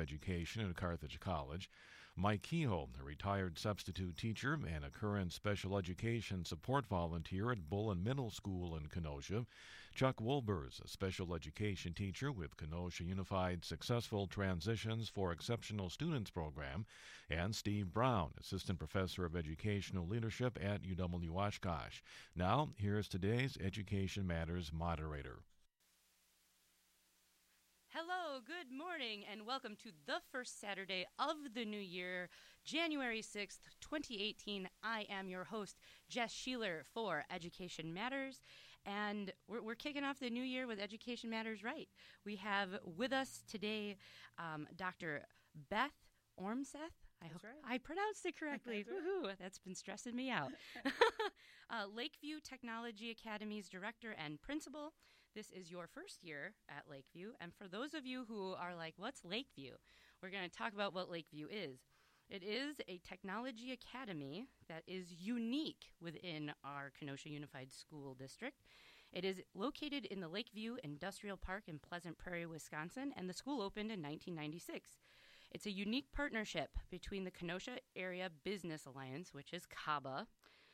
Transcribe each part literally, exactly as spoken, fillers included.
Education at Carthage College, Mike Kehoe, a retired substitute teacher and a current special education support volunteer at Bullen Middle School in Kenosha, Chuck Wolbers, a special education teacher with Kenosha Unified Successful Transitions for Exceptional Students program, and Steve Brown, assistant professor of educational leadership at U W Oshkosh. Now, here's today's Education Matters moderator. Hello, good morning, and welcome to the first Saturday of the new year, January sixth, twenty eighteen. I am your host, Jess Sheeler for Education Matters, and we're, we're kicking off the new year with Education Matters Right. We have with us today um, Doctor Beth Ormseth. I That's hope right. I pronounced it correctly. That's right. Woohoo! That's been stressing me out. uh, Lakeview Technology Academy's director and principal. This is your first year at Lakeview. And for those of you who are like, what's Lakeview? We're going to talk about what Lakeview is. It is a technology academy that is unique within our Kenosha Unified School District. It is located in the Lakeview Industrial Park in Pleasant Prairie, Wisconsin, and the school opened in nineteen ninety-six. It's a unique partnership between the Kenosha Area Business Alliance, which is C A B A,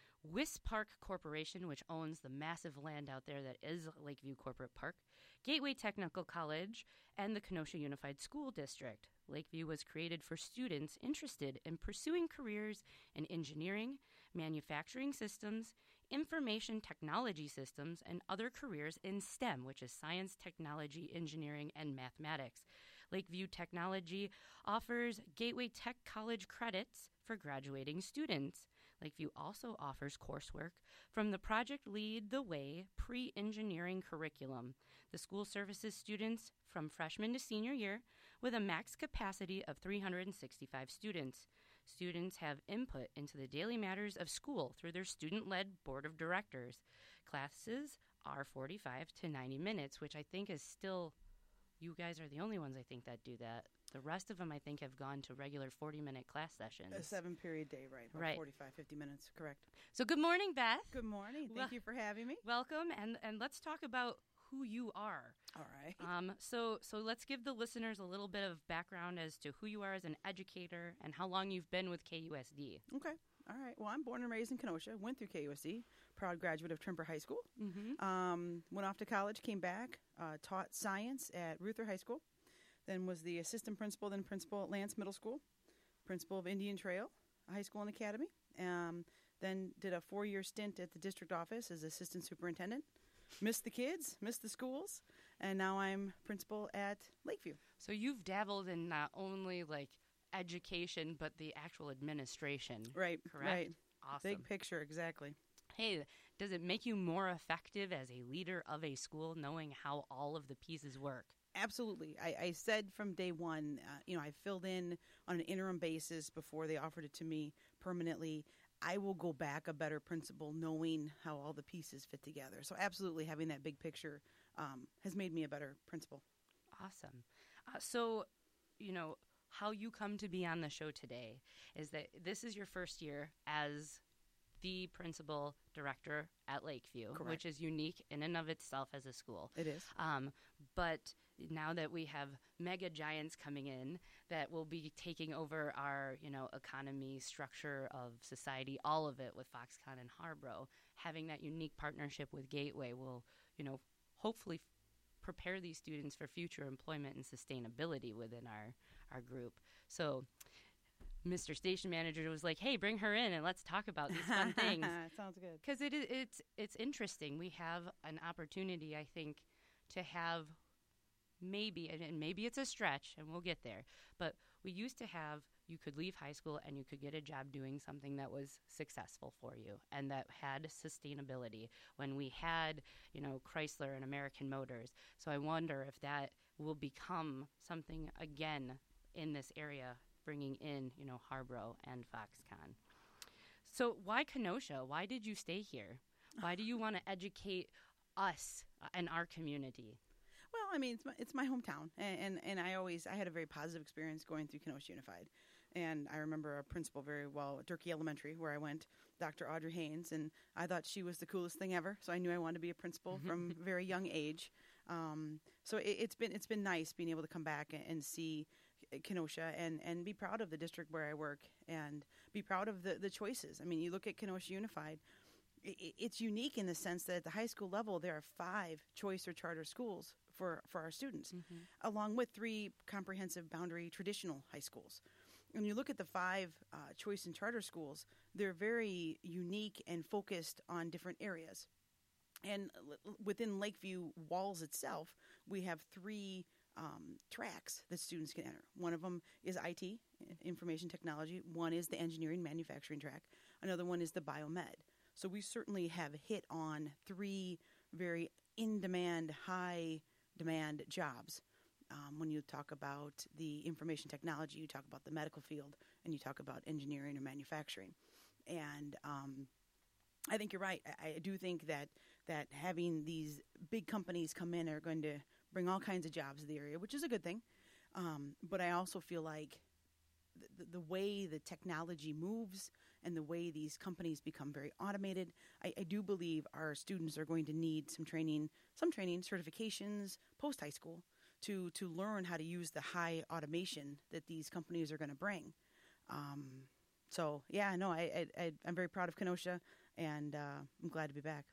Wispark Corporation, which owns the massive land out there that is Lakeview Corporate Park, Gateway Technical College, and the Kenosha Unified School District. Lakeview was created for students interested in pursuing careers in engineering, manufacturing systems, information technology systems, and other careers in STEM, which is science, technology, engineering, and mathematics. Lakeview Technology offers Gateway Tech College credits for graduating students. Lakeview also offers coursework from the Project Lead the Way pre-engineering curriculum. The school services students from freshman to senior year with a max capacity of three hundred sixty-five students. Students have input into the daily matters of school through their student-led board of directors. Classes are forty-five to ninety minutes, which I think is still, you guys are the only ones I think that do that. The rest of them, I think, have gone to regular forty-minute class sessions. A seven-period day, right? About Right. forty-five, fifty minutes, correct. So good morning, Beth. Good morning. Thank Well- you for having me. Welcome, and, and let's talk about who you are. All right. Um, so, so let's give the listeners a little bit of background as to who you are as an educator and how long you've been with K U S D. Okay. All right. Well, I'm born and raised in Kenosha, went through K U S D, proud graduate of Trimper High School. Mm-hmm. Um, went off to college, came back, uh, taught science at Ruther High School, then was the assistant principal, then principal at Lance Middle School, principal of Indian Trail High School and Academy, um, then did a four-year stint at the district office as assistant superintendent. Missed the kids, missed the schools, and now I'm principal at Lakeview. So you've dabbled in not only like education, but the actual administration. Right, Correct? right. Awesome. Big picture, exactly. Hey, does it make you more effective as a leader of a school knowing how all of the pieces work? Absolutely. I, I said from day one, uh, you know, I filled in on an interim basis before they offered it to me permanently. I will go back a better principal knowing how all the pieces fit together. So absolutely having that big picture um, has made me a better principal. Awesome. Uh, so, you know, how you come to be on the show today is that this is your first year as the principal director at Lakeview, Correct. which is unique in and of itself as a school. It is. Um, but now that we have mega giants coming in that will be taking over our, you know, economy, structure of society, all of it with Foxconn and Harborough, having that unique partnership with Gateway will, you know, hopefully f- prepare these students for future employment and sustainability within our, our group. So Mister Station Manager was like, hey, bring her in and let's talk about these fun things. Sounds good. Because it is, it's, it's interesting. We have an opportunity, I think, to have maybe, and maybe it's a stretch, and we'll get there, but we used to have, you could leave high school and you could get a job doing something that was successful for you and that had sustainability when we had, you know, Chrysler and American Motors. So I wonder if that will become something again in this area, bringing in, you know, Harborough and Foxconn. So why Kenosha? Why did you stay here? Why do you want to educate us and our community? Well, I mean, it's my, it's my hometown, and, and and I always I had a very positive experience going through Kenosha Unified, and I remember our principal very well at Durkee Elementary, where I went, Doctor Audrey Haynes, and I thought she was the coolest thing ever. So I knew I wanted to be a principal from a very young age. Um, so it, it's been it's been nice being able to come back and, and see Kenosha and, and be proud of the district where I work and be proud of the, the choices. I mean, you look at Kenosha Unified, it, it's unique in the sense that at the high school level, there are five choice or charter schools for, for our students, mm-hmm. along with three comprehensive boundary traditional high schools. When you look at the five uh, choice and charter schools, they're very unique and focused on different areas. And l- within Lakeview walls itself, we have three um, tracks that students can enter. One of them is I T, information technology. One is the engineering manufacturing track. Another one is the biomed. So we certainly have hit on three very in-demand, high-demand jobs. Um, when you talk about the information technology, you talk about the medical field, and you talk about engineering or manufacturing. And um, I think you're right. I, I do think that that having these big companies come in are going to bring all kinds of jobs to the area, which is a good thing. Um, but I also feel like the, the way the technology moves and the way these companies become very automated, I, I do believe our students are going to need some training, some training, certifications, post-high school, to to learn how to use the high automation that these companies are going to bring. Um, so, yeah, no, I, I, I, I'm very proud of Kenosha, and uh, I'm glad to be back.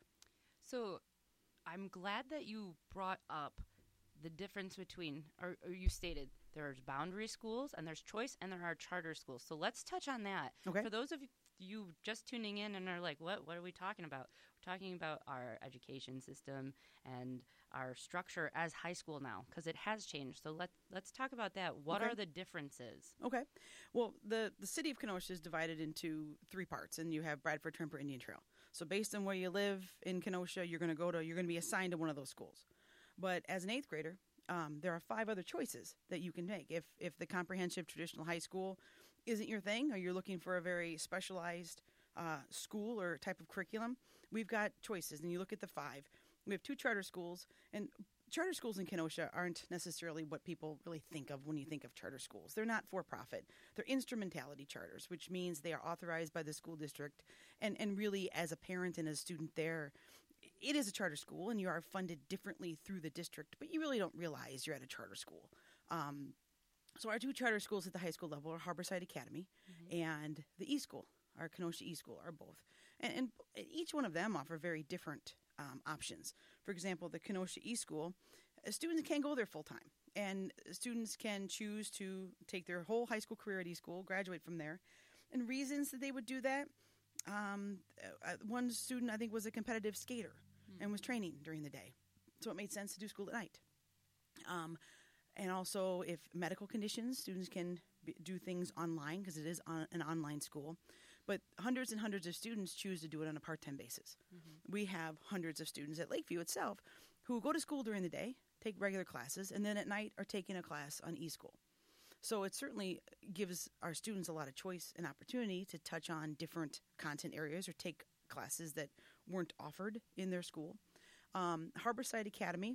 So I'm glad that you brought up the difference between, or, or you stated, there's boundary schools, and there's choice, and there are charter schools. So let's touch on that. Okay. For those of you just tuning in and are like, what, what are we talking about? We're talking about our education system and our structure as high school now, because it has changed. So let, let's talk about that. What Okay. are the differences? Okay. Well, the, the city of Kenosha is divided into three parts, and you have Bradford, Trimper, Indian Trail. So based on where you live in Kenosha, you're going to go to, you're going to be assigned to one of those schools. But as an eighth grader, um, there are five other choices that you can make. If if the comprehensive traditional high school isn't your thing, or you're looking for a very specialized uh, school or type of curriculum, we've got choices. And you look at the five. We have two charter schools, and charter schools in Kenosha aren't necessarily what people really think of when you think of charter schools. They're not for-profit. They're instrumentality charters, which means they are authorized by the school district. And, and really, as a parent and a student there, it is a charter school, and you are funded differently through the district, but you really don't realize you're at a charter school. Um, so our two charter schools at the high school level are Harborside Academy mm-hmm. and the E-School, our Kenosha E-School, are both. And, and each one of them offer very different um, options. For example, the Kenosha E-School, uh, students can go there full-time, and students can choose to take their whole high school career at E-School, graduate from there. And reasons that they would do that, um, uh, one student, I think, was a competitive skater mm-hmm. and was training during the day. So it made sense to do school at night. Um, and also, if medical conditions, students can b- do things online because it is on, an online school. But hundreds and hundreds of students choose to do it on a part-time basis. Mm-hmm. We have hundreds of students at Lakeview itself who go to school during the day, take regular classes, and then at night are taking a class on E-School. So it certainly gives our students a lot of choice and opportunity to touch on different content areas or take classes that weren't offered in their school. Um, Harborside Academy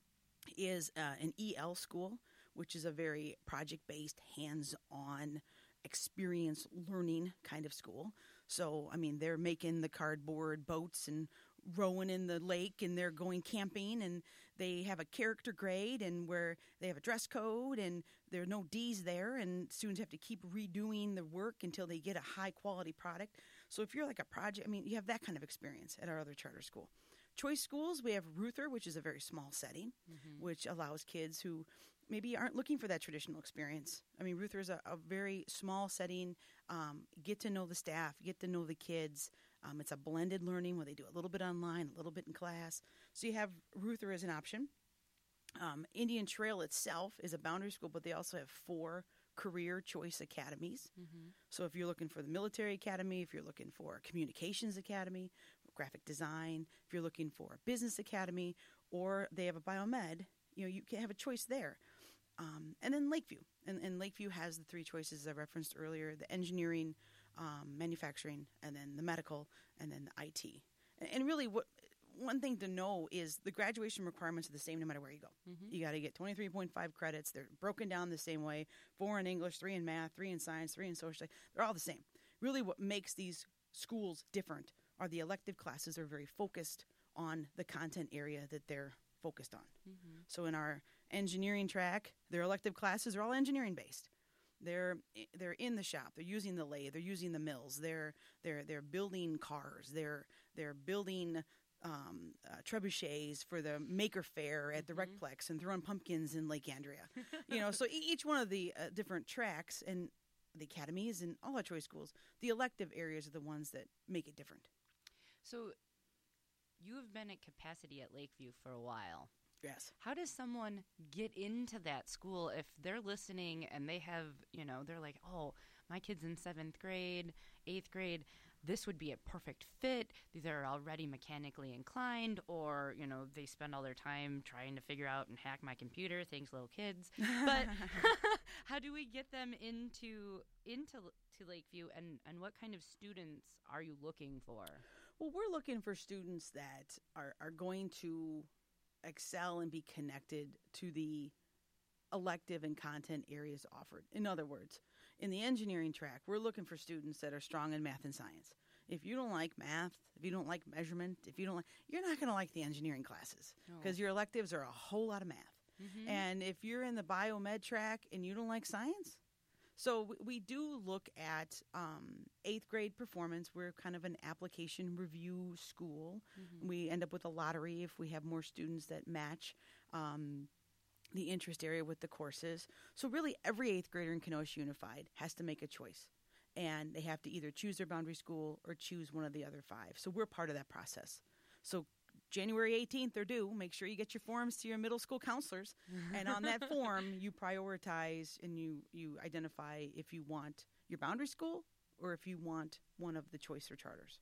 is uh, an E L school, which is a very project-based, hands-on, experience learning kind of school. So, I mean, they're making the cardboard boats and rowing in the lake, and they're going camping, and they have a character grade, and where they have a dress code, and there are no D's there, and students have to keep redoing the work until they get a high-quality product. So if you're like a project, I mean, you have that kind of experience at our other charter school. Choice schools, we have Ruther, which is a very small setting, mm-hmm. which allows kids who maybe aren't looking for that traditional experience. I mean, Ruther is a, a very small setting, um, get to know the staff, get to know the kids. Um, it's a blended learning where they do a little bit online, a little bit in class. So you have Ruther as an option. Um, Indian Trail itself is a boundary school, but they also have four career choice academies. Mm-hmm. So if you're looking for the military academy, if you're looking for a communications academy, graphic design, if you're looking for a business academy, or they have a biomed, you know, you can have a choice there. Um, and then Lakeview. And, and Lakeview has the three choices I referenced earlier, the engineering, um, manufacturing, and then the medical, and then the I T. And, and really, what one thing to know is the graduation requirements are the same no matter where you go. Mm-hmm. You got to get twenty-three point five credits. They're broken down the same way. Four in English, three in math, three in science, three in social. They're all the same. Really what makes these schools different are the elective classes are very focused on the content area that they're focused on. Mm-hmm. So in our engineering track, their elective classes are all engineering based. They're they're in the shop. They're using the lathe. They're using the mills. They're they're they're building cars. They're they're building um, uh, trebuchets for the Maker Fair at the Mhm. Recplex and throwing pumpkins in Lake Andrea. You know, so e- each one of the uh, different tracks and the academies and all our choice schools, the elective areas are the ones that make it different. So you have been at capacity at Lakeview for a while. Yes. How does someone get into that school if they're listening and they have, you know, they're like, oh, my kid's in seventh grade, eighth grade. This would be a perfect fit. They're already mechanically inclined, or, you know, they spend all their time trying to figure out and hack my computer. Thanks, little kids. But how do we get them into into to Lakeview, and, and what kind of students are you looking for? Well, we're looking for students that are, are going to excel and be connected to the elective and content areas offered. In other words, in the engineering track, we're looking for students that are strong in math and science. If you don't like math, if you don't like measurement, if you don't like, you're not going to like the engineering classes because No. your electives are a whole lot of math. Mhm. And if you're in the biomed track and you don't like science, so w- we do look at um, eighth grade performance. We're kind of an application review school. Mhm. We end up with a lottery if we have more students that match um, the interest area with the courses. So really every eighth grader in Kenosha Unified has to make a choice. And they have to either choose their boundary school or choose one of the other five. So we're part of that process. So January eighteenth, they're due. Make sure you get your forms to your middle school counselors. And on that form, you prioritize and you, you identify if you want your boundary school or if you want one of the choice or charters.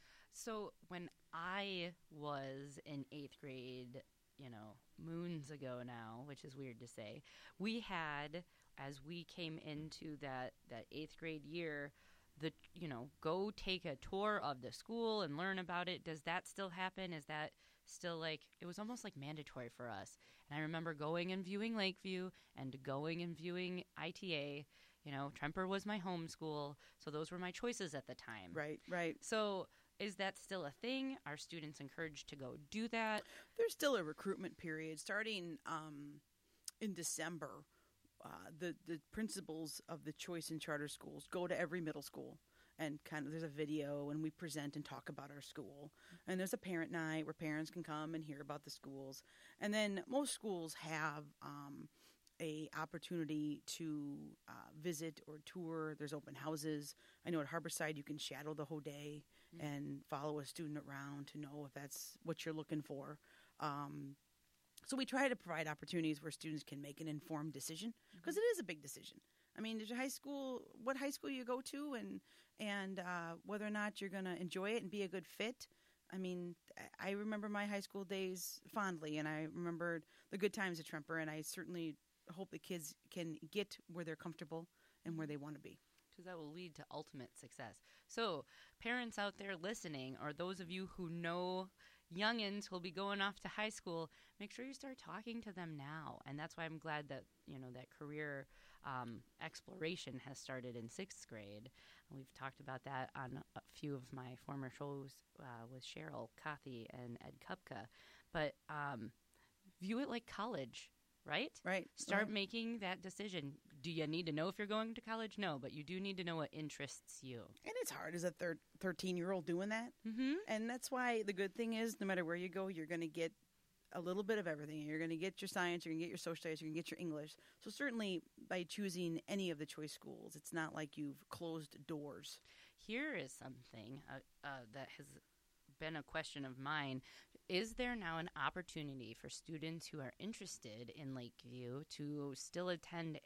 So when I was in eighth grade, you know, moons ago now, which is weird to say, we had, as we came into that, that eighth grade year, the, you know, go take a tour of the school and learn about it. Does that still happen? Is that still like, it was almost like mandatory for us. And I remember going and viewing Lakeview and going and viewing I T A. You know, Tremper was my home school, so those were my choices at the time. Right, right. So is that still a thing? Are students encouraged to go do that? There's still a recruitment period starting um, in December. Uh, the the principals of the choice and charter schools go to every middle school and kind of there's a video and we present and talk about our school, and there's a parent night where parents can come and hear about the schools, and then most schools have um, a opportunity to uh, visit or tour. There's open houses. I know at Harborside you can shadow the whole day Mm. and follow a student around to know if that's what you're looking for. Um, So we try to provide opportunities where students can make an informed decision because is a big decision. I mean, there's a high school, what high school you go to, and and uh, whether or not you're going to enjoy it and be a good fit. I mean, I remember my high school days fondly, and I remembered the good times at Tremper, and I certainly hope the kids can get where they're comfortable and where they want to be. Because that will lead to ultimate success. So parents out there listening, or those of you who know youngins who'll be going off to high school, make sure you start talking to them now. And that's why I'm glad that, you know, that career um, exploration has started in sixth grade. And we've talked about that on a few of my former shows uh, with Cheryl Cothy and Ed Kupka. But um, view it like college, right? Right. Start Right. making that decision. Do you need to know if you're going to college? No, but you do need to know what interests you. And it's hard as a thir- thirteen-year-old doing that. Mm-hmm. And that's why the good thing is no matter where you go, you're going to get a little bit of everything. You're going to get your science, you're going to get your social studies, you're going to get your English. So certainly by choosing any of the choice schools, it's not like you've closed doors. Here is something uh, uh, that has been a question of mine. Is there now an opportunity for students who are interested in Lakeview to still attend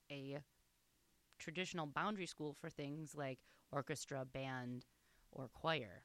a traditional boundary school for things like orchestra, band, or choir?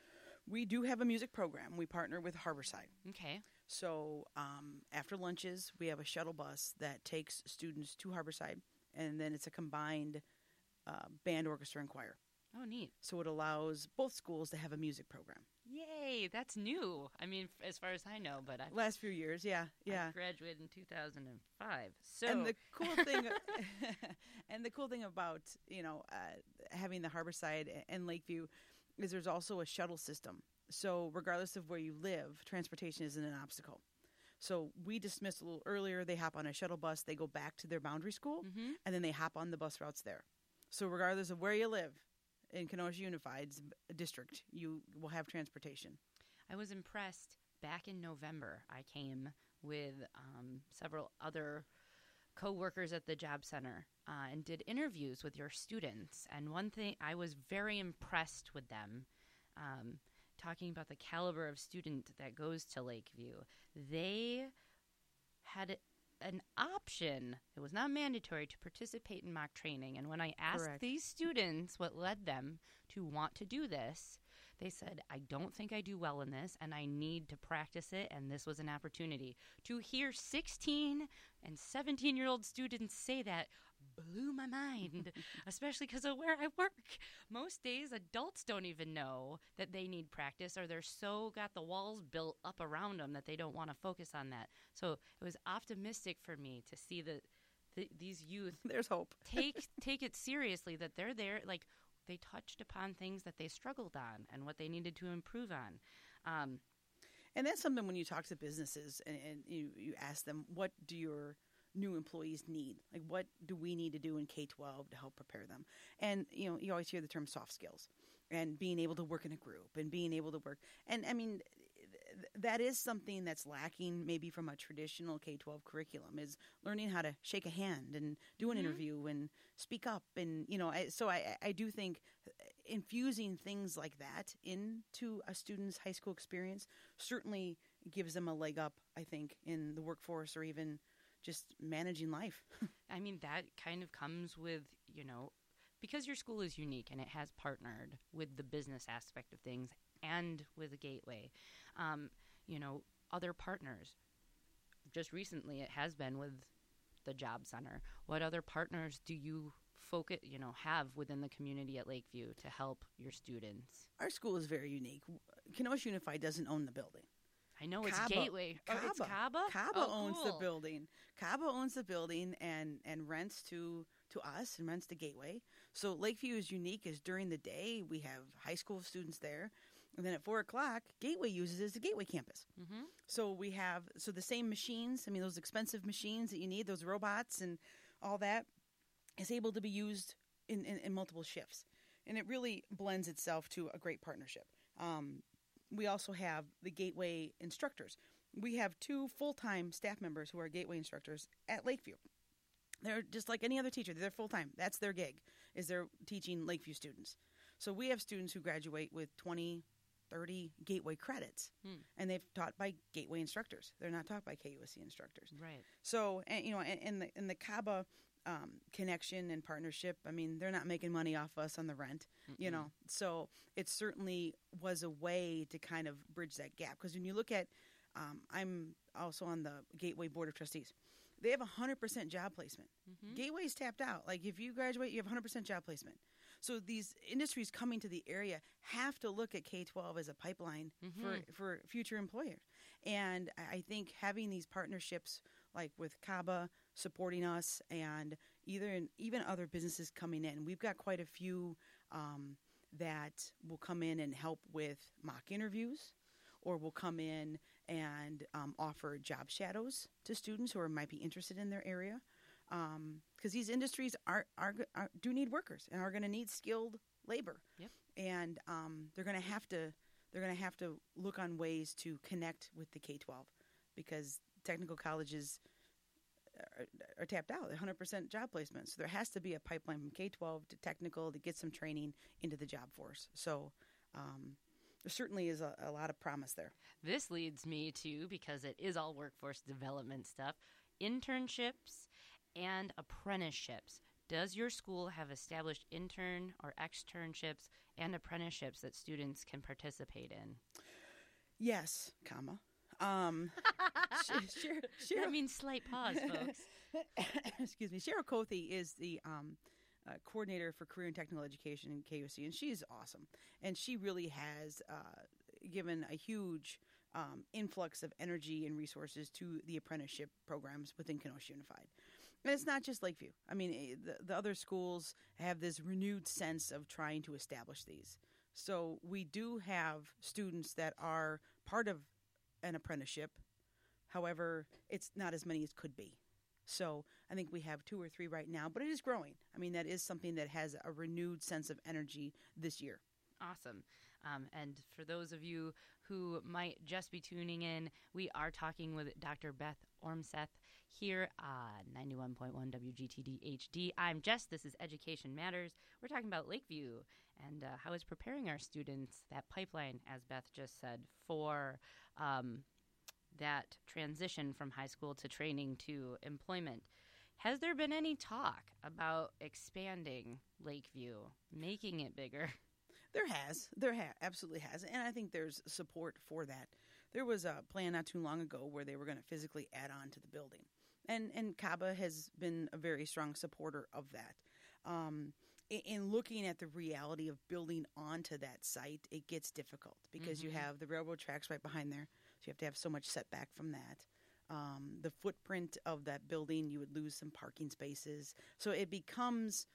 We do have a music program. We partner with Harborside. Okay. So um, after lunches, we have a shuttle bus that takes students to Harborside, and then it's a combined uh, band, orchestra, and choir. Oh, neat. So it allows both schools to have a music program. Yay, that's new. I mean, f- as far as I know, but I, Last few years, yeah, yeah. I graduated in two thousand five. So And the cool thing, and the cool thing about you know uh, having the Harborside and Lakeview is there's also a shuttle system. So regardless of where you live, transportation isn't an obstacle. So we dismiss a little earlier. They hop on a shuttle bus. They go back to their boundary school, Mm-hmm. and then they hop on the bus routes there. So regardless of where you live in Kenosha Unified District, you will have transportation. I was impressed. Back in November, I came with um, several other co-workers at the job center uh, and did interviews with your students. And one thing, I was very impressed with them, um, talking about the caliber of student that goes to Lakeview. They had an option. It was not mandatory to participate in mock training. And when I asked Correct. these students what led them to want to do this, they said, I don't think I do well in this, and I need to practice it, and this was an opportunity. To hear sixteen and seventeen-year-old students say that blew my mind, especially because of where I work. Most days, adults don't even know that they need practice, or they're so got the walls built up around them that they don't want to focus on that. So it was optimistic for me to see that the, these youth There's hope. take take it seriously, that they're there, like, they touched upon things that they struggled on and what they needed to improve on. Um, And that's something when you talk to businesses and, and you, you ask them, what do your new employees need? Like, what do we need to do in K twelve to help prepare them? And, you know, you always hear the term soft skills and being able to work in a group and being able to work. And, I mean, th- that is something that's lacking maybe from a traditional K twelve curriculum, is learning how to shake a hand and do an Mhm. interview and speak up. And, you know, I, so I, I do think infusing things like that into a student's high school experience certainly gives them a leg up, I think, in the workforce or even just managing life. I mean, that kind of comes with, you know, because your school is unique and it has partnered with the business aspect of things and with a gateway, um, you know, other partners. Just recently, it has been with the job center. What other partners do you focus, you know, have within the community at Lakeview to help your students? Our school is very unique. Kenosha Unified doesn't own the building. I know it's Caba. Gateway. Oh, it's Caba. Caba? Caba Oh, owns cool. the building. Caba owns the building and, and rents to, to us and rents to Gateway. So Lakeview is unique as during the day we have high school students there. And then at four o'clock, Gateway uses it as the Gateway campus. Mm-hmm. So we have, so the same machines, I mean, those expensive machines that you need, those robots and all that, is able to be used in, in, in multiple shifts. And it really blends itself to a great partnership. Um, we also have the Gateway instructors. We have two full-time staff members who are Gateway instructors at Lakeview. They're just like any other teacher. They're full-time. That's their gig, is they're teaching Lakeview students. So we have students who graduate with twenty, thirty Gateway credits, Hmm. and they've taught by Gateway instructors. They're not taught by K U S C instructors. Right. So, and, you know, and, and the and the Caba um, connection and partnership, I mean, they're not making money off us on the rent, you Mm-mm. know. So it certainly was a way to kind of bridge that gap. Because when you look at, um, I'm also on the Gateway Board of Trustees. They have one hundred percent job placement. Mm-hmm. Gateway's tapped out. Like, if you graduate, you have one hundred percent job placement. So these industries coming to the area have to look at K twelve as a pipeline Mhm. for, for future employers. And I I think having these partnerships like with Caba supporting us and either in, even other businesses coming in, we've got quite a few um, that will come in and help with mock interviews, or will come in and um, offer job shadows to students who are, might be interested in their area. Because these industries are, are, are do need workers and are going to need skilled labor. Yep. And um, they're going to have to they're going to have to look on ways to connect with the K twelve, because technical colleges are, are tapped out, one hundred percent job placement. So there has to be a pipeline from K twelve to technical to get some training into the job force. So um, there certainly is a, a lot of promise there. This leads me to, because it is all workforce development stuff, internships and apprenticeships. Does your school have established intern or externships and apprenticeships that students can participate in? Yes, comma. Um, Sh- Sh- Cheryl, That means slight pause, folks. excuse me. Cheryl Cothy is the um, uh, coordinator for career and technical education in K U S C, and she's awesome. And she really has uh, given a huge um, influx of energy and resources to the apprenticeship programs within Kenosha Unified. And it's not just Lakeview. I mean, eh, the, the other schools have this renewed sense of trying to establish these. So we do have students that are part of an apprenticeship. However, it's not as many as could be. So I think we have two or three right now, but it is growing. I mean, that is something that has a renewed sense of energy this year. Awesome. Um, and for those of you who might just be tuning in, we are talking with Doctor Beth Ormseth here on ninety-one point one W G T D H D. I'm Jess. This is Education Matters. We're talking about Lakeview and uh, how it's preparing our students, that pipeline, as Beth just said, for um, that transition from high school to training to employment. Has there been any talk about expanding Lakeview, making it bigger? There has. There ha- absolutely has. And I think there's support for that. There was a plan not too long ago where they were going to physically add on to the building. And and CABA has been a very strong supporter of that. Um, in, in looking at the reality of building onto that site, it gets difficult because mm-hmm. you have the railroad tracks right behind there. So you have to have so much setback from that. Um, the footprint of that building, you would lose some parking spaces. So it becomes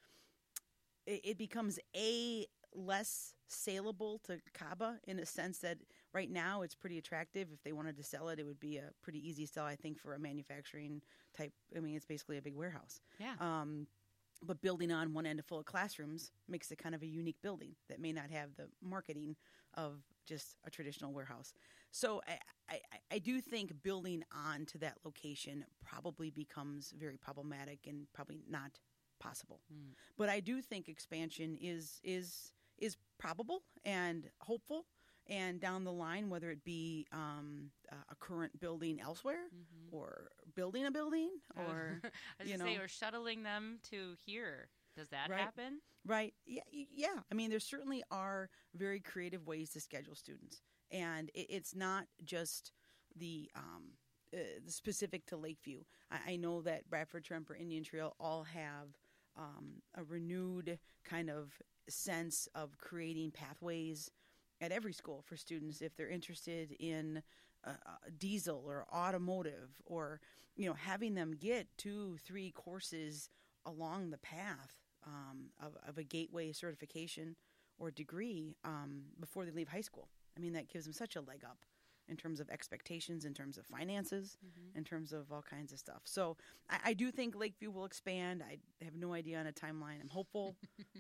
it, it becomes a less saleable to CABA in a sense that right now it's pretty attractive. If they wanted to sell it, it would be a pretty easy sell, I think, for a manufacturing type. I mean, it's basically a big warehouse. Yeah. Um, but building on one end full of classrooms makes it kind of a unique building that may not have the marketing of just a traditional warehouse. So I, I, I do think building on to that location probably becomes very problematic and probably not possible. Mm. But I do think expansion is is is probable and hopeful, and down the line, whether it be um, a current building elsewhere mm-hmm. or building a building or, I was you know. say, or shuttling them to here. Does that right. happen? Right. Yeah. Yeah. I mean, there certainly are very creative ways to schedule students, and it, it's not just the um, uh, specific to Lakeview. I, I know that Bradford, Tremper, Indian Trail all have um, a renewed kind of sense of creating pathways at every school for students if they're interested in uh, diesel or automotive, or you know, having them get two, three courses along the path um, of, of a gateway certification or degree um, before they leave high school. I mean, that gives them such a leg up in terms of expectations, in terms of finances, mm-hmm. in terms of all kinds of stuff. So I, I do think Lakeview will expand. I have no idea on a timeline. I'm hopeful.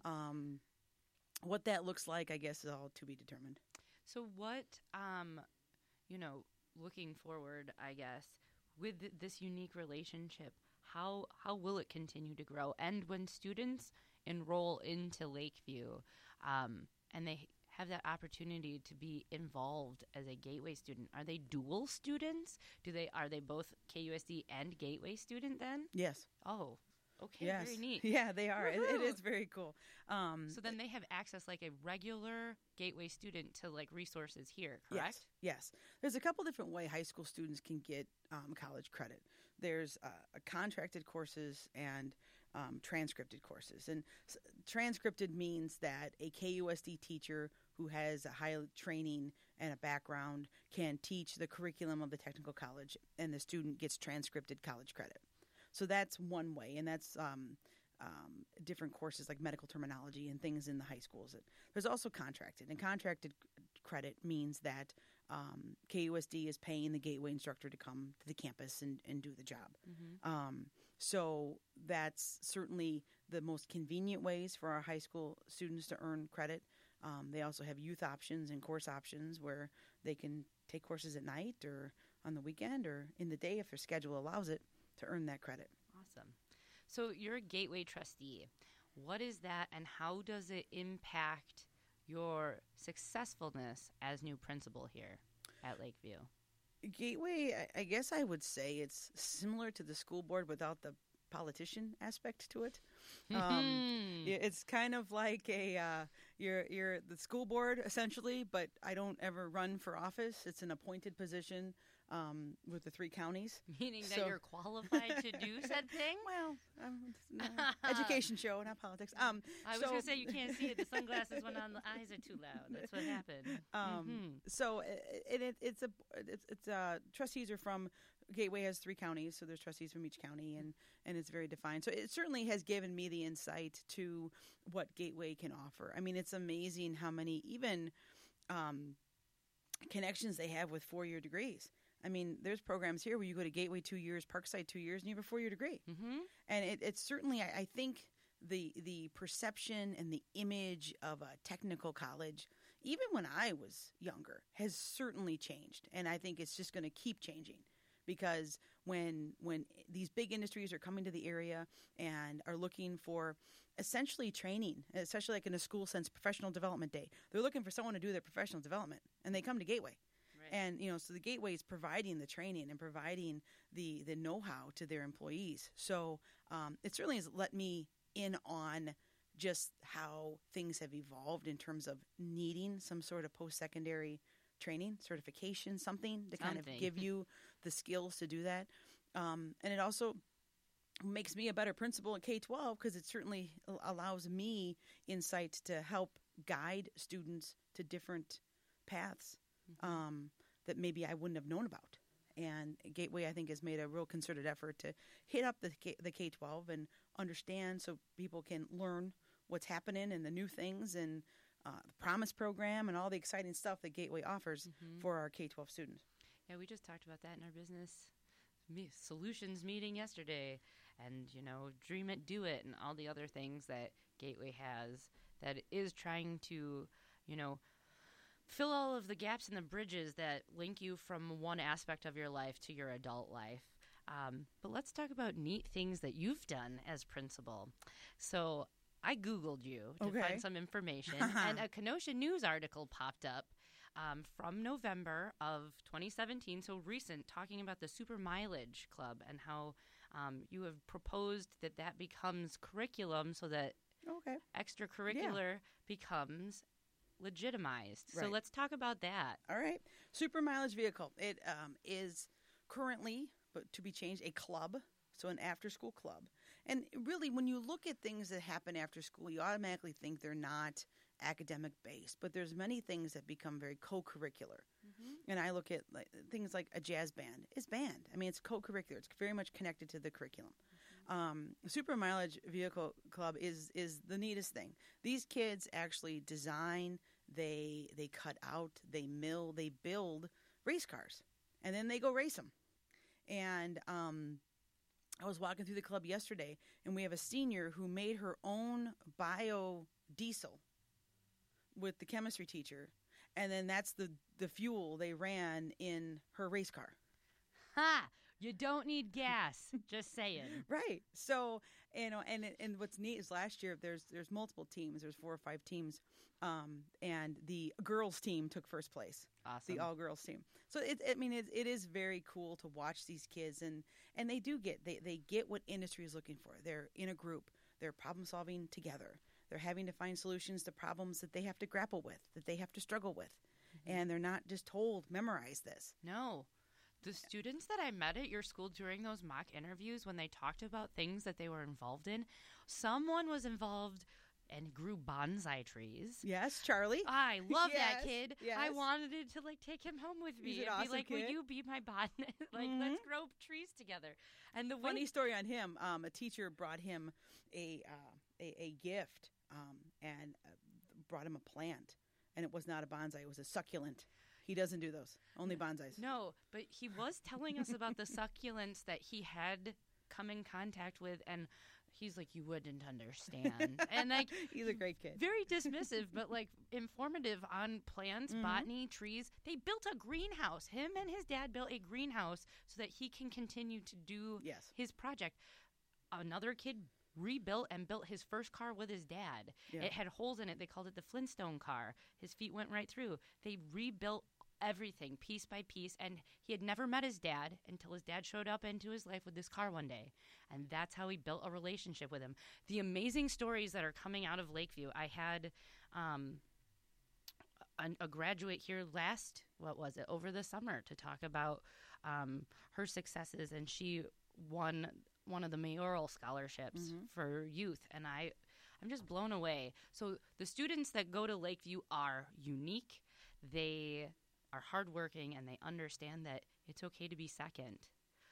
um, what that looks like, I guess, is all to be determined. So what, um, you know, looking forward, I guess, with th- this unique relationship, how how will it continue to grow? And when students enroll into Lakeview um, and they have that opportunity to be involved as a Gateway student, are they dual students? Do they are they both K U S D and Gateway student then? Yes. Oh, okay, yes. very neat. Yeah, they are. It, it is very cool. Um, so then they have access like a regular Gateway student to like resources here, correct? Yes. Yes. There's a couple different ways high school students can get um, college credit. There's uh, contracted courses and um, transcripted courses. And s- transcripted means that a K U S D teacher who has a high training and a background can teach the curriculum of the technical college, and the student gets transcripted college credit. So that's one way, and that's um, um, different courses like medical terminology and things in the high schools. There's also contracted, and contracted credit means that um, K U S D is paying the Gateway instructor to come to the campus and, and do the job. Mm-hmm. Um, so that's certainly the most convenient ways for our high school students to earn credit. Um, they also have youth options and course options where they can take courses at night or on the weekend or in the day if their schedule allows it to earn that credit. Awesome. So you're a Gateway trustee. What is that, and how does it impact your successfulness as new principal here at Lakeview? Gateway, I, I guess I would say it's similar to the school board without the politician aspect to it. Um, it's kind of like a uh, you're you're the school board essentially, but I don't ever run for office. It's an appointed position um, with the three counties, meaning so. that you're qualified to do said thing. Well, um, it's an education show, not politics. Um, I was so, going to say you can't see it. The sunglasses went on. The eyes are too loud. That's what happened. Um, mm-hmm. So it, it, it's a it's, it's uh, trustees are from. Gateway has three counties, so there's trustees from each county, and, and it's very defined. So it certainly has given me the insight to what Gateway can offer. I mean, it's amazing how many even um, connections they have with four-year degrees. I mean, there's programs here where you go to Gateway two years, Parkside two years, and you have a four-year degree. Mm-hmm. And it, it's certainly, I, I think, the the perception and the image of a technical college, even when I was younger, has certainly changed. And I think it's just going to keep changing, because when when these big industries are coming to the area and are looking for essentially training, especially like in a school sense, professional development day, they're looking for someone to do their professional development, and they come to Gateway. Right. And, you know, so the Gateway is providing the training and providing the, the know-how to their employees. So um, it certainly has let me in on just how things have evolved in terms of needing some sort of post-secondary training, certification, something to kind Something. of give you the skills to do that. Um, and it also makes me a better principal at K twelve, because it certainly allows me insight to help guide students to different paths Mm-hmm. um, that maybe I wouldn't have known about. And Gateway, I think, has made a real concerted effort to hit up the K, the K twelve and understand, so people can learn what's happening and the new things, and uh, the Promise program and all the exciting stuff that Gateway offers Mm-hmm. for our K twelve students. Yeah, we just talked about that in our business me- solutions meeting yesterday, and, you know, Dream It, Do It, and all the other things that Gateway has that is trying to, you know, fill all of the gaps and the bridges that link you from one aspect of your life to your adult life. Um, but let's talk about neat things that you've done as principal. So I Googled you to Okay. find some information, and a Kenosha News article popped up um, from November of twenty seventeen, so recent, talking about the Super Mileage Club and how um, you have proposed that that becomes curriculum so that Okay. extracurricular becomes legitimized. So Right. let's talk about that. All right. Super mileage vehicle. It um, is currently, but to be changed, a club, so an after-school club. And really, when you look at things that happen after school, you automatically think they're not academic-based. But there's many things that become very co-curricular. Mm-hmm. And I look at like, things like a jazz band. It's band. I mean, it's co-curricular. It's very much connected to the curriculum. Um, Super Mileage Vehicle Club is is the neatest thing. These kids actually design, they they cut out, they mill, they build race cars, and then they go race them. And um, I was walking through the club yesterday, and we have a senior who made her own biodiesel with the chemistry teacher, and then that's the the fuel they ran in her race car. Ha! You don't need gas. Just saying. Right. So, you know, and and what's neat is last year there's there's multiple teams. There's four or five teams, um, and the girls team took first place. Awesome. The all girls team. So it, I mean, it, it is very cool to watch these kids, and and they do get they they get what industry is looking for. They're in a group. They're problem solving together. They're having to find solutions to problems that they have to grapple with, that they have to struggle with, mm-hmm. and they're not just told memorize this. No. The students that I met at your school during those mock interviews, when they talked about things that they were involved in, someone was involved and grew bonsai trees. Yes, Charlie. I love Yes, that kid. yes. I wanted to like take him home with me He's an and awesome be like, kid. "Will you be my botany? like, Mhm. let's grow trees together." And the way Funny story on him. Um, a teacher brought him a uh, a, a gift um, and uh, brought him a plant, and it was not a bonsai. It was a succulent. He doesn't do those. Only bonsais. No, but he was telling us about the succulents that he had come in contact with, and he's like, "You wouldn't understand." And like, He's a great kid. very dismissive, but like informative on plants, Mhm. botany, trees. They built a greenhouse. Him and his dad built a greenhouse so that he can continue to do Yes. his project. Another kid rebuilt and built his first car with his dad. Yeah. It had holes in it. They called it the Flintstone car. His feet went right through. They rebuilt everything piece by piece, and he had never met his dad until his dad showed up into his life with this car one day, and that's how he built a relationship with him. The amazing stories that are coming out of Lakeview. I had um, a, a graduate here last, what was it, over the summer to talk about um, her successes, and she won one of the mayoral scholarships Mhm. for youth, and I, I'm just blown away. So the students that go to Lakeview are unique. They are hardworking, and they understand that it's okay to be second.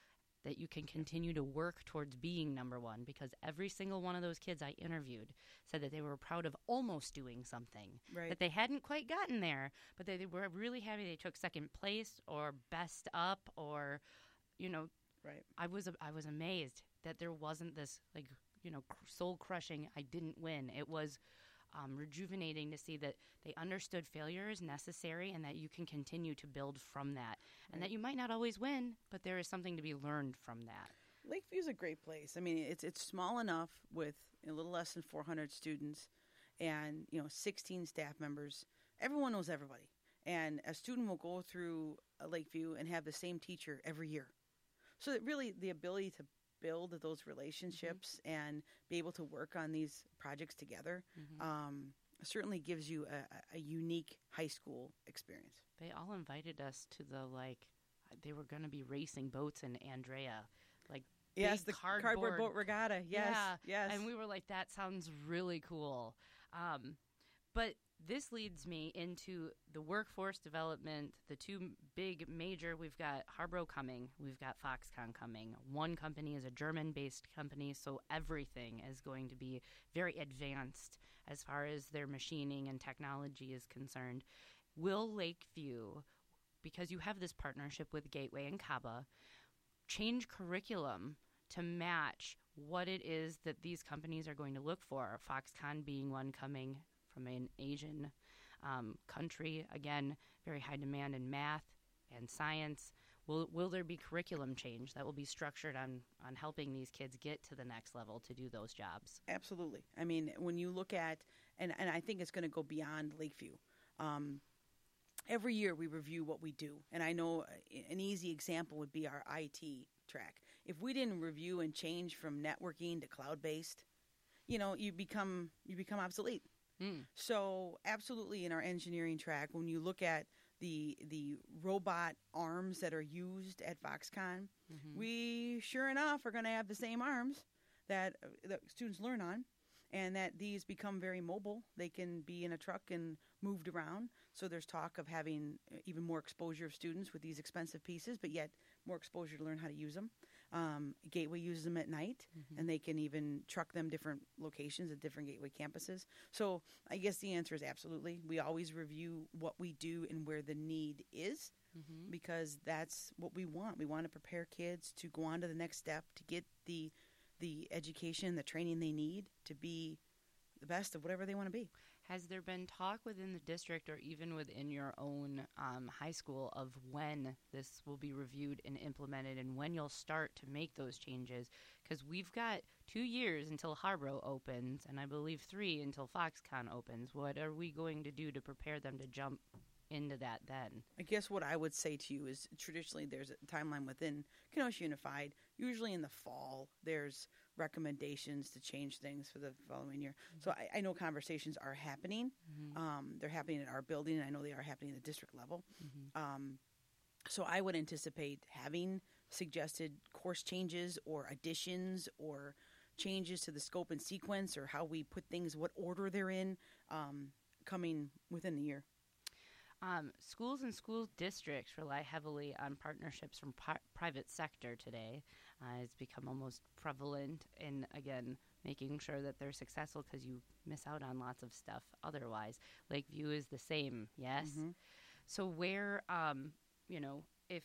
that you can continue to work towards being number one, because every single one of those kids I interviewed said that they were proud of almost doing something, Right. that they hadn't quite gotten there, but they, they were really happy they took second place or best up, or, you know, Right. I was I was amazed that there wasn't this, like, you know, soul crushing, I didn't win. It was um, rejuvenating to see that they understood failure is necessary and that you can continue to build from that, and Right. that you might not always win, but there is something to be learned from that. Lakeview's a great place. I mean, it's it's small enough with a little less than four hundred students, and you know, sixteen staff members. Everyone knows everybody, and a student will go through a Lakeview and have the same teacher every year. So that really, the ability to build those relationships mm-hmm. and be able to work on these projects together mm-hmm. um, certainly gives you a, a unique high school experience. They all invited us to the, like, they were going to be racing boats in Andrea, like, yes, big the cardboard. cardboard boat regatta. Yes, yeah. yes. And we were like, that sounds really cool. Um, but this leads me into the workforce development, the two big major. We've got Harbro coming. We've got Foxconn coming. One company is a German-based company, so everything is going to be very advanced as far as their machining and technology is concerned. Will Lakeview, because you have this partnership with Gateway and CABA, change curriculum to match what it is that these companies are going to look for? Foxconn being one coming from an Asian um, country, again, very high demand in math and science. Will will there be curriculum change that will be structured on, on helping these kids get to the next level to do those jobs? Absolutely. I mean, when you look at, and, and I think it's going to go beyond Lakeview. Um, every year we review what we do, and I know an easy example would be our I T track. If we didn't review and change from networking to cloud-based, you know, you become you become obsolete. Mm. So absolutely in our engineering track, when you look at the the robot arms that are used at Foxconn, mm-hmm. we sure enough are going to have the same arms that, uh, that students learn on, and that these become very mobile. They can be in a truck and moved around. So there's talk of having even more exposure of students with these expensive pieces, but yet more exposure to learn how to use them. Um, Gateway uses them at night, mm-hmm. and they can even truck them different locations at different Gateway campuses. So I guess the answer is absolutely. We always review what we do and where the need is, mm-hmm. because that's what we want. We want to prepare kids to go on to the next step, to get the the education, the training they need to be the best of whatever they want to be. Has there been talk within the district or even within your own um, high school of when this will be reviewed and implemented and when you'll start to make those changes? Because we've got two years until Harbro opens, and I believe three until Foxconn opens. What are we going to do to prepare them to jump into that then? I guess what I would say to you is traditionally there's a timeline within Kenosha Unified. Usually in the fall, there's recommendations to change things for the following year. Mm-hmm. So I, I know conversations are happening. Mm-hmm. Um, they're happening at our building, and I know they are happening at the district level. Mm-hmm. Um, so I would anticipate having suggested course changes or additions or changes to the scope and sequence or how we put things, what order they're in, um, coming within the year. Um, schools and school districts rely heavily on partnerships from pri- private sector today. Uh, it's become almost prevalent in, again, making sure that they're successful because you miss out on lots of stuff otherwise. Lakeview is the same, yes? Mm-hmm. So where, um, you know, if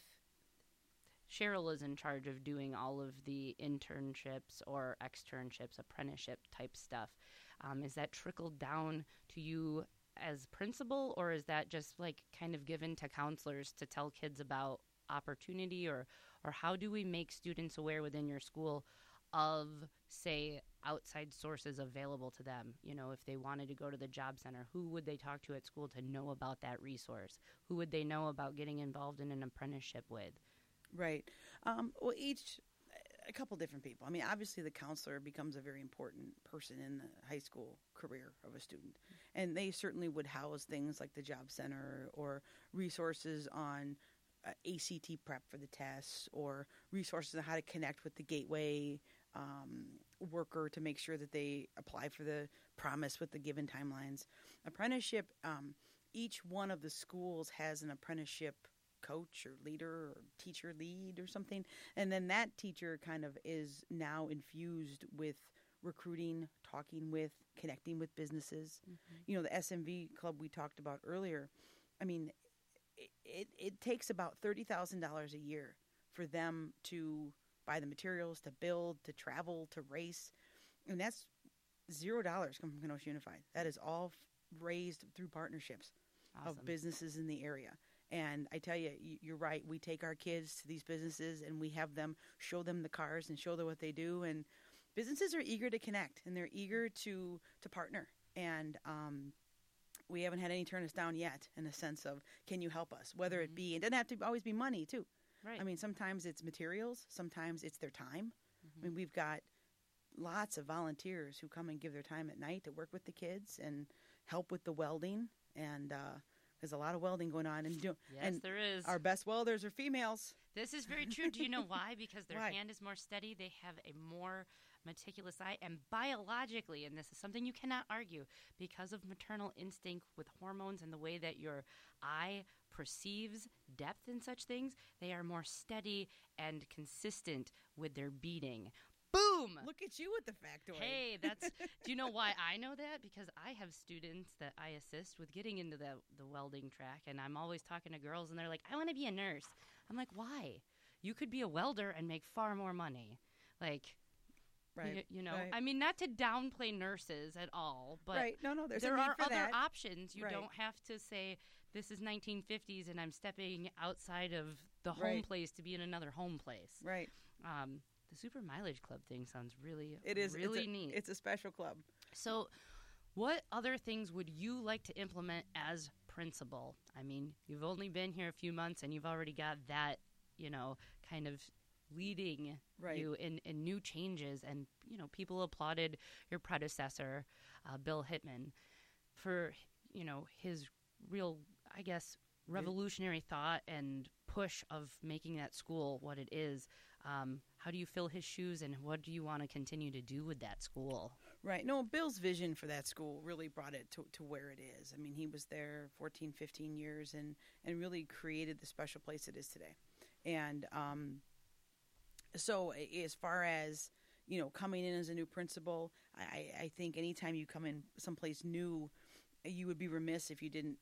Cheryl is in charge of doing all of the internships or externships, apprenticeship type stuff, um, is that trickled down to you as principal, or is that just like kind of given to counselors to tell kids about opportunity, or or how do we make students aware within your school of, say, outside sources available to them? You know, if they wanted to go to the job center, who would they talk to at school to know about that resource? Who would they know about getting involved in an apprenticeship with? Right. Um, well, each a couple different people. I mean, obviously the counselor becomes a very important person in the high school career of a student. And they certainly would house things like the job center or resources on uh, A C T prep for the tests, or resources on how to connect with the Gateway um, worker to make sure that they apply for the promise with the given timelines. Apprenticeship, um, each one of the schools has an apprenticeship coach or leader or teacher lead or something. And then that teacher kind of is now infused with recruiting, talking with, connecting with businesses. Mm-hmm. You know, the S M V club we talked about earlier, I mean, it, it, it takes about thirty thousand dollars a year for them to buy the materials, to build, to travel, to race. And that's zero dollars coming from Kenosha Unified. That is all raised through partnerships awesome. Of businesses in the area. And I tell you, you're right. We take our kids to these businesses and we have them show them the cars and show them what they do. And businesses are eager to connect and they're eager to to partner. And um, we haven't had any turn us down yet in the sense of, can you help us? Whether mm-hmm. it be, it doesn't have to always be money too. Right. I mean, sometimes it's materials. Sometimes it's their time. Mm-hmm. I mean, we've got lots of volunteers who come and give their time at night to work with the kids and help with the welding. And uh, there's a lot of welding going on. And do, yes, and there is. Our best welders are females. This is very true. Do you know why? Because their why? hand is more steady. They have a more meticulous eye. And biologically, and this is something you cannot argue, because of maternal instinct with hormones and the way that your eye perceives depth in such things, they are more steady and consistent with their beating. Boom! Look at you with the factoid. Hey, that's. Do you know why I know that? Because I have students that I assist with getting into the the welding track, and I'm always talking to girls, and they're like, "I want to be a nurse." I'm like, "Why? You could be a welder and make far more money." Like, right? You, you know, right. I mean, not to downplay nurses at all, but right. No, no, there's there a need are for other that. options. You right. don't have to say this is nineteen fifties and I'm stepping outside of the home right. place to be in another home place. Right. Um, the Super Mileage Club thing sounds really, it is really it's a, neat. It's a special club. So, what other things would you like to implement as principal? I mean, you've only been here a few months and you've already got that, you know, kind of leading right. you in, in new changes. And, you know, people applauded your predecessor, uh, Bill Hittman, for, you know, his real, I guess, revolutionary thought and push of making that school what it is. Um, how do you fill his shoes, and what do you want to continue to do with that school? Right. No, Bill's vision for that school really brought it to, to where it is. I mean, he was there fourteen, fifteen years and, and really created the special place it is today. And um, so as far as, you know, coming in as a new principal, I, I think anytime you come in someplace new, you would be remiss if you didn't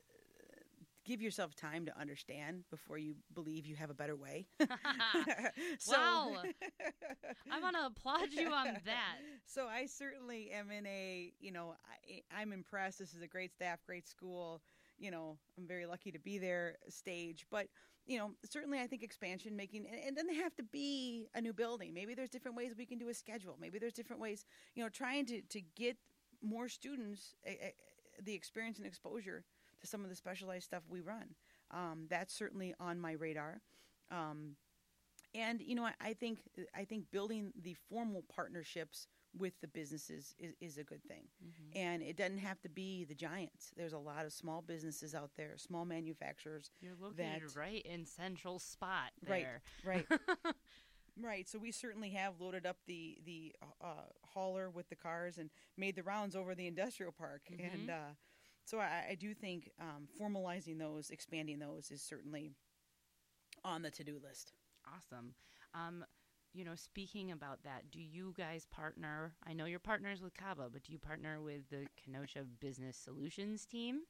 give yourself time to understand before you believe you have a better way. so, wow. I want to applaud you on that. So I certainly am in a, you know, I, I'm impressed. This is a great staff, great school. You know, I'm very lucky to be there stage. But, you know, certainly I think expansion making, and it doesn't have to be a new building. Maybe there's different ways we can do a schedule. Maybe there's different ways, you know, trying to, to get more students a, a, the experience and exposure to some of the specialized stuff we run. Um, that's certainly on my radar. Um, and, you know, I, I think I think building the formal partnerships with the businesses is, is a good thing. Mm-hmm. And it doesn't have to be the giants. There's a lot of small businesses out there, small manufacturers. You're located that, right in central spot there. Right, right. Right, so we certainly have loaded up the the uh, hauler with the cars and made the rounds over the industrial park. Mm-hmm. And uh, so I, I do think um, formalizing those, expanding those is certainly on the to-do list. Awesome. Um, you know, speaking about that, do you guys partner? I know you're partners with C A B A, but do you partner with the Kenosha Business Solutions team?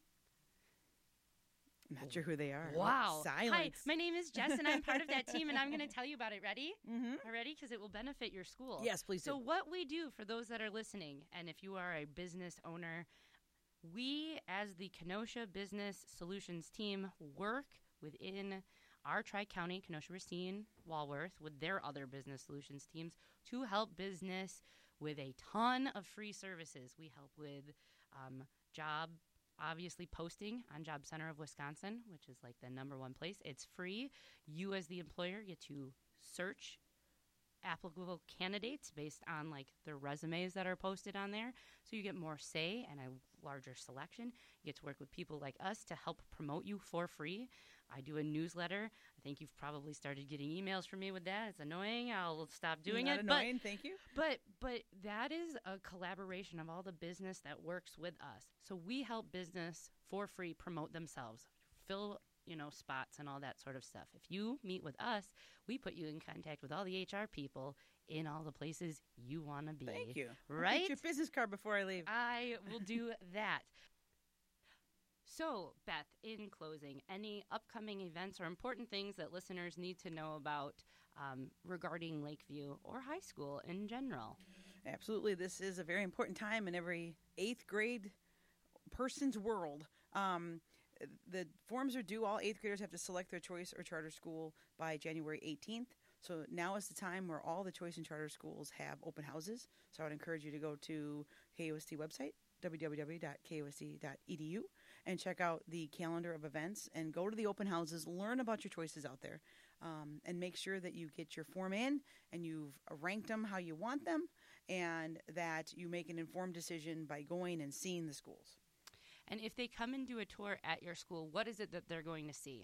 I'm not sure who they are. Wow. Silence. Hi, my name is Jess, and I'm part of that team, and I'm going to tell you about it. Ready? Mm-hmm. Are ready? Because it will benefit your school. Yes, please so do. So what we do for those that are listening, and if you are a business owner, we, as the Kenosha Business Solutions team, work within our Tri-County, Kenosha, Racine, Walworth, with their other business solutions teams to help business with a ton of free services. We help with um, job, obviously, posting on Job Center of Wisconsin, which is like the number one place. It's free. You, as the employer, get to search applicable candidates based on like the resumes that are posted on there, so you get more say and a larger selection. You get to work with people like us to help promote you for free. I do a newsletter. I think you've probably started getting emails from me with that. It's annoying. I'll stop doing Not it. Annoying, but, thank you. But but that is a collaboration of all the business that works with us. So we help business for free promote themselves, fill you know, spots and all that sort of stuff. If you meet with us, we put you in contact with all the H R people in all the places you want to be. Thank you. Right? I'll get your business card before I leave. I will do that. So, Beth, in closing, any upcoming events or important things that listeners need to know about um, regarding Lakeview or high school in general? Absolutely. This is a very important time in every eighth grade person's world. Um, the forms are due. All eighth graders have to select their choice or charter school by January eighteenth. So now is the time where all the choice and charter schools have open houses. So I would encourage you to go to K O S T website, w w w dot k o s t dot e d u, and check out the calendar of events and go to the open houses, learn about your choices out there, um, and make sure that you get your form in and you've ranked them how you want them, and that you make an informed decision by going and seeing the schools. And if they come and do a tour at your school, what is it that they're going to see?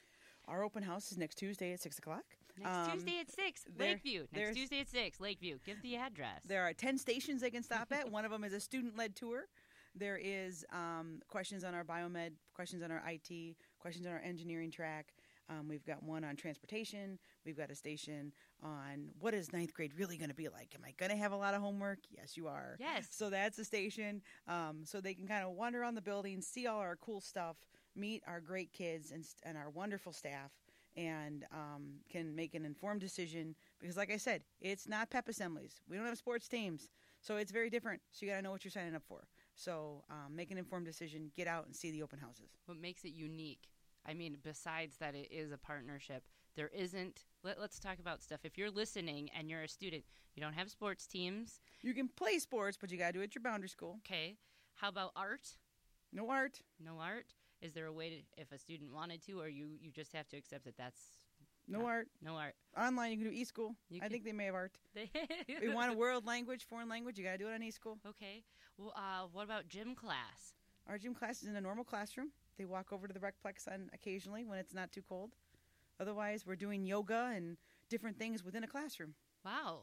Our open house is next Tuesday at six o'clock. Next um, Tuesday at six, there, Lakeview. Next Tuesday at six, Lakeview. Give the address. There are ten stations they can stop at. One of them is a student-led tour. There is um, questions on our biomed, questions on our I T, questions on our engineering track. Um, we've got one on transportation. We've got a station on what is ninth grade really going to be like. Am I going to have a lot of homework? Yes, you are. Yes. So that's a station. Um, so they can kind of wander around the building, see all our cool stuff, meet our great kids and, and our wonderful staff, and um, can make an informed decision. Because like I said, it's not pep assemblies. We don't have sports teams. So it's very different. So you got to know what you're signing up for. So um, make an informed decision, get out and see the open houses. What makes it unique? I mean, besides that it is a partnership, there isn't, let, let's talk about stuff. If you're listening and you're a student, you don't have sports teams. You can play sports, but you got to do it at your boundary school. Okay. How about art? No art. No art? Is there a way to, if a student wanted to, or you, you just have to accept that that's... No not, art. No art. Online, you can do e-school. You I can, think they may have art. They, if you want a world language, foreign language, you got to do it on e-school. Okay. Well, uh, what about gym class? Our gym class is in a normal classroom. They walk over to the Recplex on occasionally when it's not too cold. Otherwise, we're doing yoga and different things within a classroom. Wow.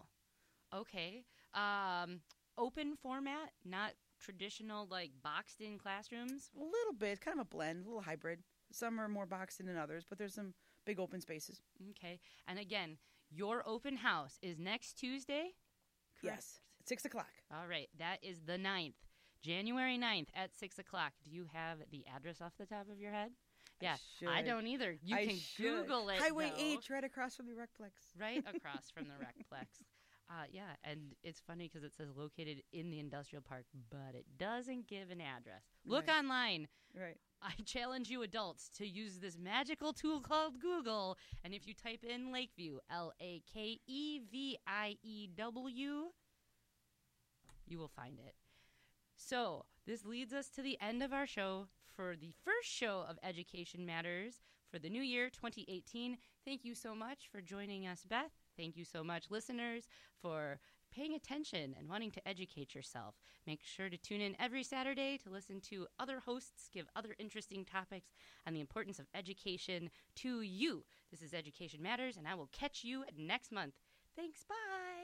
Okay. Um, open format, not traditional, like, boxed-in classrooms? A little bit. Kind of a blend, a little hybrid. Some are more boxed in than others, but there's some big open spaces. Okay. And again, your open house is next Tuesday? Correct? Yes. At six o'clock. All right. That is the ninth. January ninth at six o'clock. Do you have the address off the top of your head? Yeah. I, I don't either. You I can should. Google it, Highway though. H, right across from the Recplex. Right across from the Recplex. Uh, yeah, and it's funny because it says located in the industrial park, but it doesn't give an address. Look Right. online. Right. I challenge you adults to use this magical tool called Google, and if you type in Lakeview, L A K E V I E W, you will find it. So this leads us to the end of our show for the first show of Education Matters for the new year, twenty eighteen. Thank you so much for joining us, Beth. Thank you so much, listeners, for paying attention and wanting to educate yourself. Make sure to tune in every Saturday to listen to other hosts give other interesting topics on the importance of education to you. This is Education Matters, and I will catch you next month. Thanks, bye.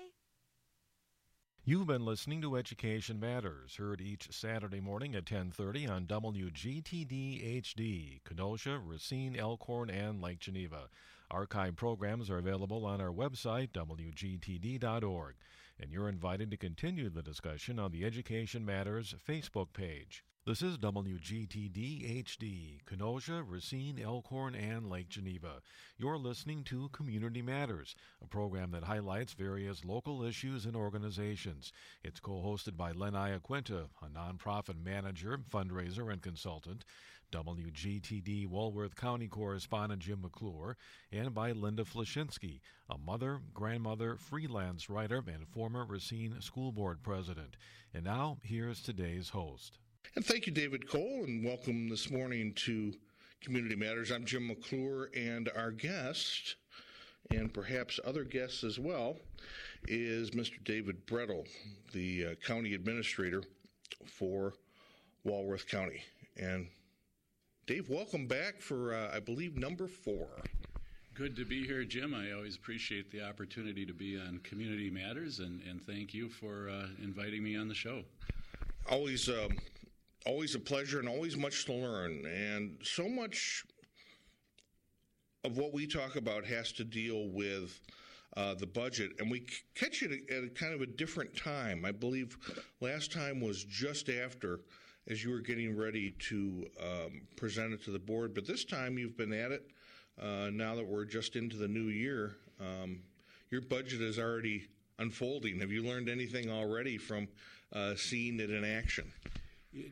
You've been listening to Education Matters, heard each Saturday morning at ten thirty on W G T D H D, Kenosha, Racine, Elkhorn, and Lake Geneva. Archive programs are available on our website, w g t d dot org, and you're invited to continue the discussion on the Education Matters Facebook page. This is W G T D H D, Kenosha, Racine, Elkhorn, and Lake Geneva. You're listening to Community Matters, a program that highlights various local issues and organizations. It's co-hosted by Len Iaquinta, a nonprofit manager, fundraiser, and consultant, W G T D Walworth County correspondent Jim McClure, and by Linda Flashinsky, a mother, grandmother, freelance writer, and former Racine School Board president. And now, here's today's host. And thank you, David Cole, and welcome this morning to Community Matters. I'm Jim McClure, and our guest, and perhaps other guests as well, is Mister David Brettel, the uh, county administrator for Walworth County. And Dave, welcome back for, uh, I believe, number four. Good to be here, Jim. I always appreciate the opportunity to be on Community Matters, and, and thank you for uh, inviting me on the show. Always um, always a pleasure and always much to learn, and so much of what we talk about has to deal with uh, the budget, and we c- catch it at a kind of a different time. I believe last time was just after, as you were getting ready to um, present it to the board, but this time you've been at it. Uh, now that we're just into the new year, um, your budget is already unfolding. Have you learned anything already from uh, seeing it in action?